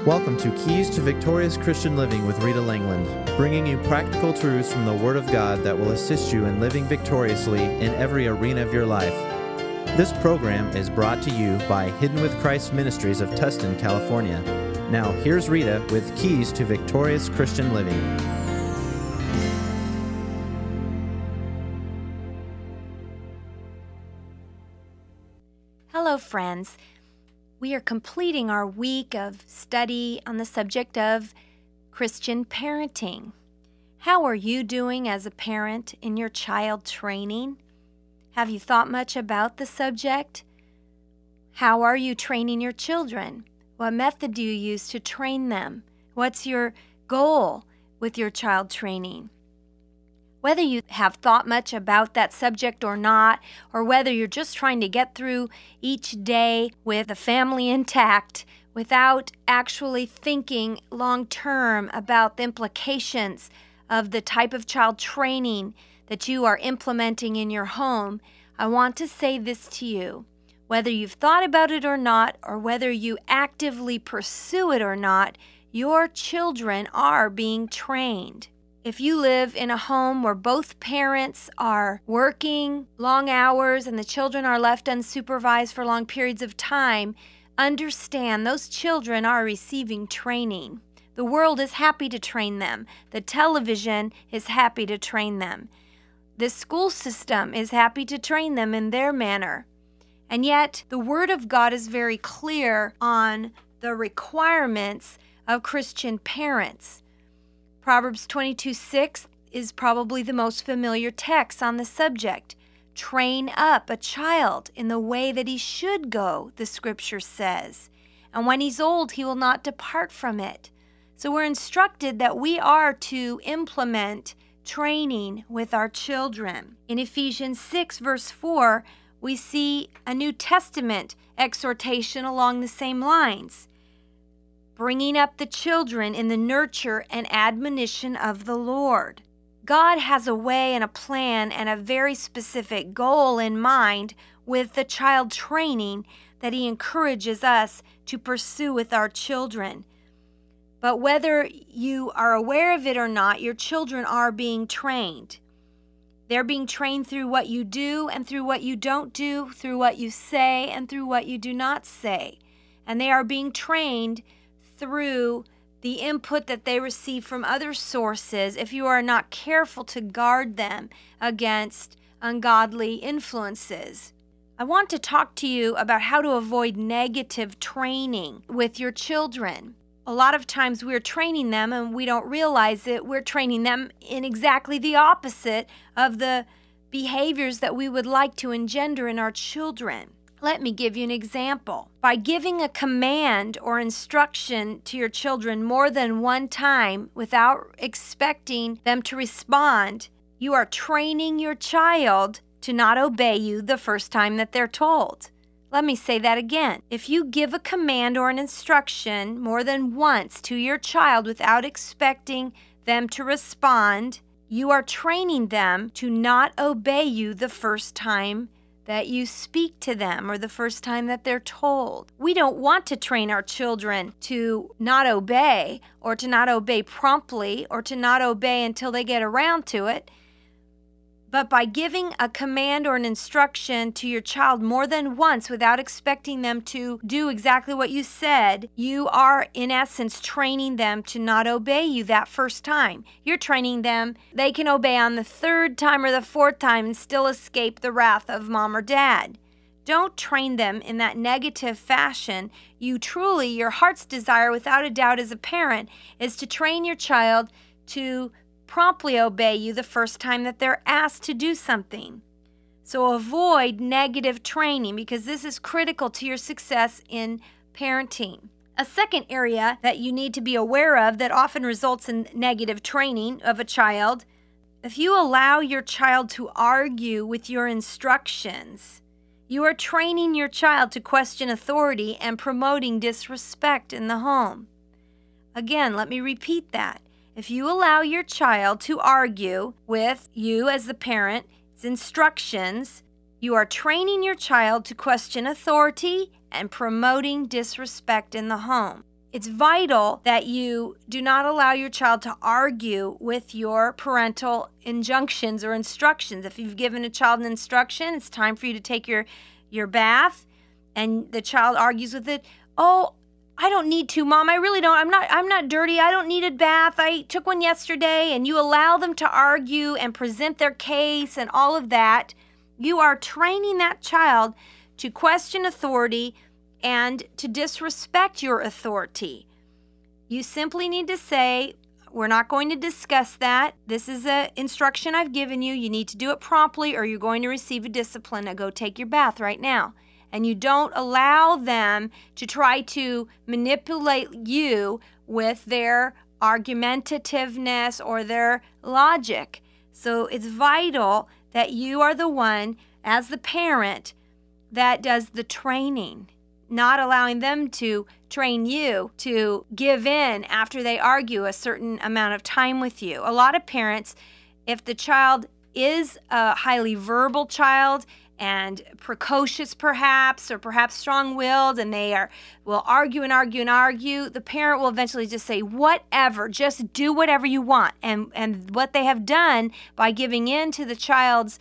Welcome to Keys to Victorious Christian Living with Rita Langland, bringing you practical truths from the Word of God that will assist you in living victoriously in every arena of your life. This program is brought to you by Hidden with Christ Ministries of Tustin, California. Now, here's Rita with Keys to Victorious Christian Living. Hello, friends. We are completing our week of study on the subject of Christian parenting. How are you doing as a parent in your child training? Have you thought much about the subject? How are you training your children? What method do you use to train them? What's your goal with your child training? Whether you have thought much about that subject or not, or whether you're just trying to get through each day with the family intact without actually thinking long-term about the implications of the type of child training that you are implementing in your home, I want to say this to you. Whether you've thought about it or not, or whether you actively pursue it or not, your children are being trained. If you live in a home where both parents are working long hours and the children are left unsupervised for long periods of time, understand those children are receiving training. The world is happy to train them. The television is happy to train them. The school system is happy to train them in their manner. And yet, the Word of God is very clear on the requirements of Christian parents. Proverbs 22:6 is probably the most familiar text on the subject. Train up a child in the way that he should go, the scripture says. And when he's old, he will not depart from it. So we're instructed that we are to implement training with our children. In Ephesians 6, verse 4, we see a New Testament exhortation along the same lines. Bringing up the children in the nurture and admonition of the Lord. God has a way and a plan and a very specific goal in mind with the child training that He encourages us to pursue with our children. But whether you are aware of it or not, your children are being trained. They're being trained through what you do and through what you don't do, through what you say and through what you do not say. And they are being trained through the input that they receive from other sources if you are not careful to guard them against ungodly influences. I want to talk to you about how to avoid negative training with your children. A lot of times we're training them and we don't realize it. We're training them in exactly the opposite of the behaviors that we would like to engender in our children. Let me give you an example. By giving a command or instruction to your children more than one time without expecting them to respond, you are training your child to not obey you the first time that they're told. Let me say that again. If you give a command or an instruction more than once to your child without expecting them to respond, you are training them to not obey you the first time that you speak to them or the first time that they're told. We don't want to train our children to not obey or to not obey promptly or to not obey until they get around to it. But by giving a command or an instruction to your child more than once without expecting them to do exactly what you said, you are in essence training them to not obey you that first time. You're training them they can obey on the third time or the fourth time and still escape the wrath of mom or dad. Don't train them in that negative fashion. Your heart's desire without a doubt as a parent is to train your child to promptly obey you the first time that they're asked to do something. So avoid negative training because this is critical to your success in parenting. A second area that you need to be aware of that often results in negative training of a child, if you allow your child to argue with your instructions, you are training your child to question authority and promoting disrespect in the home. Again, let me repeat that. If you allow your child to argue with you as the parent's instructions, you are training your child to question authority and promoting disrespect in the home. It's vital that you do not allow your child to argue with your parental injunctions or instructions. If you've given a child an instruction, it's time for you to take your bath, and the child argues with it. Oh, I don't need to, Mom. I really don't. I'm not dirty. I don't need a bath. I took one yesterday. And you allow them to argue and present their case and all of that. You are training that child to question authority and to disrespect your authority. You simply need to say, we're not going to discuss that. This is an instruction I've given you. You need to do it promptly or you're going to receive a discipline. Now go take your bath right now. And you don't allow them to try to manipulate you with their argumentativeness or their logic. So it's vital that you are the one, as the parent, that does the training, not allowing them to train you to give in after they argue a certain amount of time with you. A lot of parents, if the child is a highly verbal child and precocious perhaps, or perhaps strong-willed, and will argue and argue and argue, the parent will eventually just say, whatever, just do whatever you want. And what they have done by giving in to the child's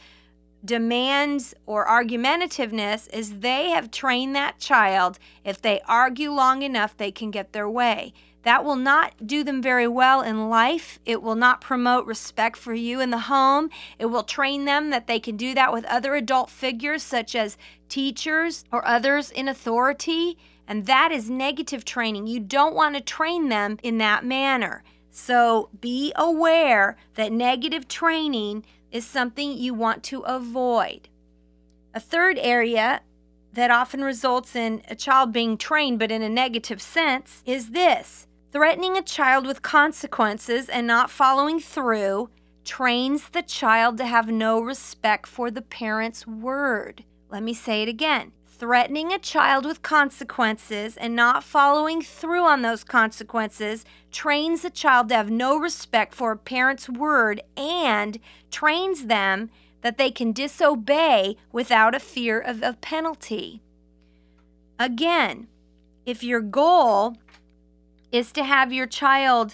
demands or argumentativeness is they have trained that child, if they argue long enough, they can get their way. That will not do them very well in life. It will not promote respect for you in the home. It will train them that they can do that with other adult figures such as teachers or others in authority, and that is negative training. You don't want to train them in that manner. So be aware that negative training is something you want to avoid. A third area that often results in a child being trained but in a negative sense is this. Threatening a child with consequences and not following through trains the child to have no respect for the parent's word. Let me say it again. Threatening a child with consequences and not following through on those consequences trains the child to have no respect for a parent's word and trains them that they can disobey without a fear of a penalty. Again, if your goal is to have your child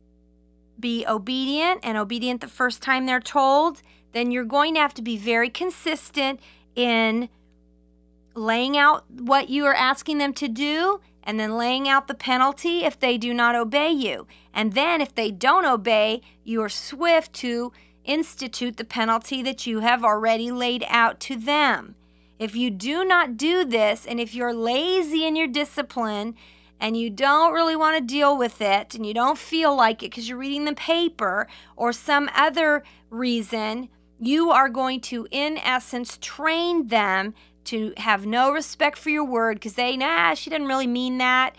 be obedient and obedient the first time they're told, then you're going to have to be very consistent in laying out what you are asking them to do and then laying out the penalty if they do not obey you. And then if they don't obey, you are swift to institute the penalty that you have already laid out to them. If you do not do this, and if you're lazy in your discipline and you don't really want to deal with it and you don't feel like it because you're reading the paper or some other reason, you are going to, in essence, train them to have no respect for your word because she doesn't really mean that.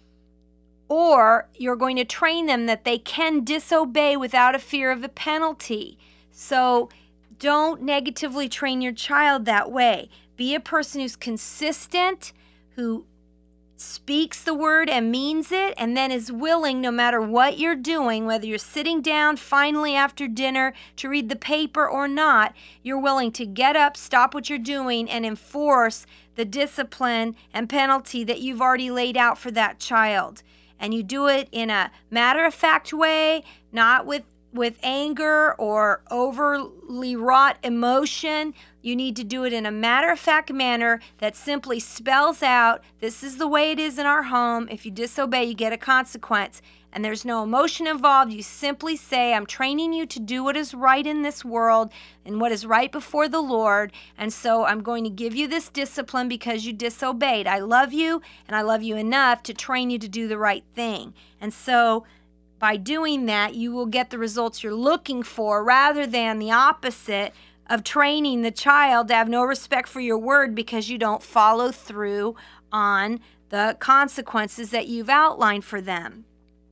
Or you're going to train them that they can disobey without a fear of a penalty. So don't negatively train your child that way. Be a person who's consistent, who speaks the word and means it, and then is willing, no matter what you're doing, whether you're sitting down finally after dinner to read the paper or not, you're willing to get up, stop what you're doing, and enforce the discipline and penalty that you've already laid out for that child. And you do it in a matter-of-fact way, not with anger or overly wrought emotion. You need to do it in a matter-of-fact manner that simply spells out, this is the way it is in our home. If you disobey, you get a consequence. And there's no emotion involved. You simply say, I'm training you to do what is right in this world and what is right before the Lord. And so I'm going to give you this discipline because you disobeyed. I love you, and I love you enough to train you to do the right thing. And so by doing that, you will get the results you're looking for rather than the opposite of training the child to have no respect for your word because you don't follow through on the consequences that you've outlined for them.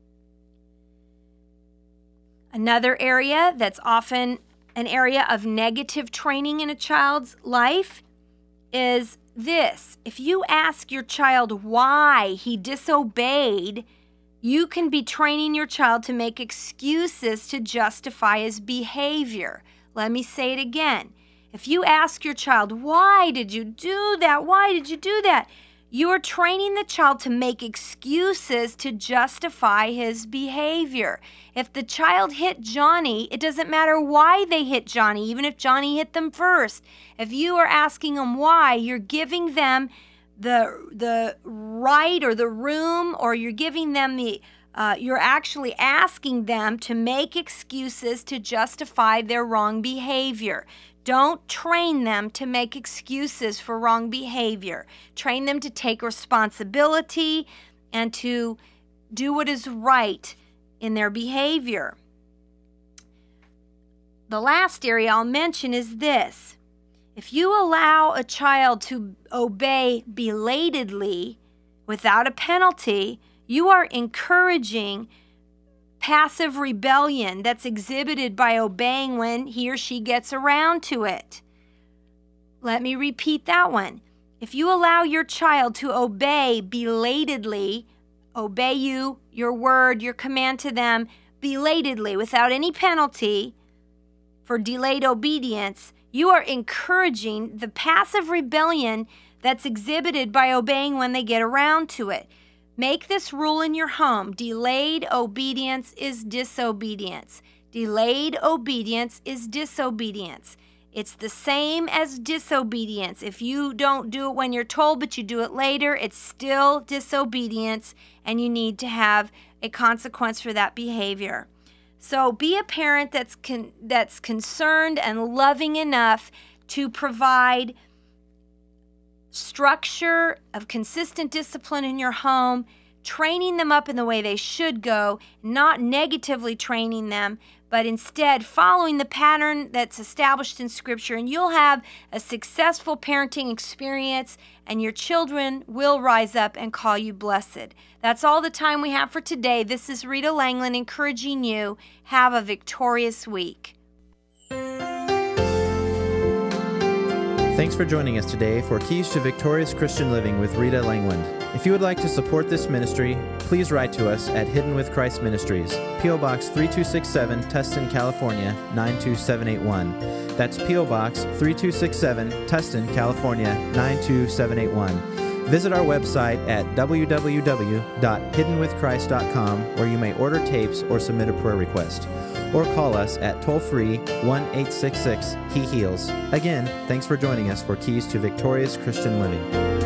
Another area that's often an area of negative training in a child's life is this. If you ask your child why he disobeyed, you can be training your child to make excuses to justify his behavior. Let me say it again. If you ask your child, why did you do that? Why did you do that? You are training the child to make excuses to justify his behavior. If the child hit Johnny, it doesn't matter why they hit Johnny, even if Johnny hit them first. If you are asking them why, you're giving them the right or the room, or you're giving them you're actually asking them to make excuses to justify their wrong behavior. Don't train them to make excuses for wrong behavior. Train them to take responsibility and to do what is right in their behavior. The last area I'll mention is this. If you allow a child to obey belatedly without a penalty, you are encouraging passive rebellion that's exhibited by obeying when he or she gets around to it. Let me repeat that one. If you allow your child to obey belatedly, obey your word, your command to them belatedly without any penalty for delayed obedience, you are encouraging the passive rebellion that's exhibited by obeying when they get around to it. Make this rule in your home. Delayed obedience is disobedience. Delayed obedience is disobedience. It's the same as disobedience. If you don't do it when you're told, but you do it later, it's still disobedience, and you need to have a consequence for that behavior. So be a parent that's concerned and loving enough to provide structure of consistent discipline in your home, training them up in the way they should go, not negatively training them, but instead following the pattern that's established in Scripture, and you'll have a successful parenting experience, and your children will rise up and call you blessed. That's all the time we have for today. This is Rita Langland encouraging you. Have a victorious week. Thanks for joining us today for Keys to Victorious Christian Living with Rita Langland. If you would like to support this ministry, please write to us at Hidden with Christ Ministries, P.O. Box 3267, Tustin, California, 92781. That's P.O. Box 3267, Tustin, California, 92781. Visit our website at www.hiddenwithchrist.com, where you may order tapes or submit a prayer request. Or call us at toll-free 1-866-HE-HEALS. Again, thanks for joining us for Keys to Victorious Christian Living.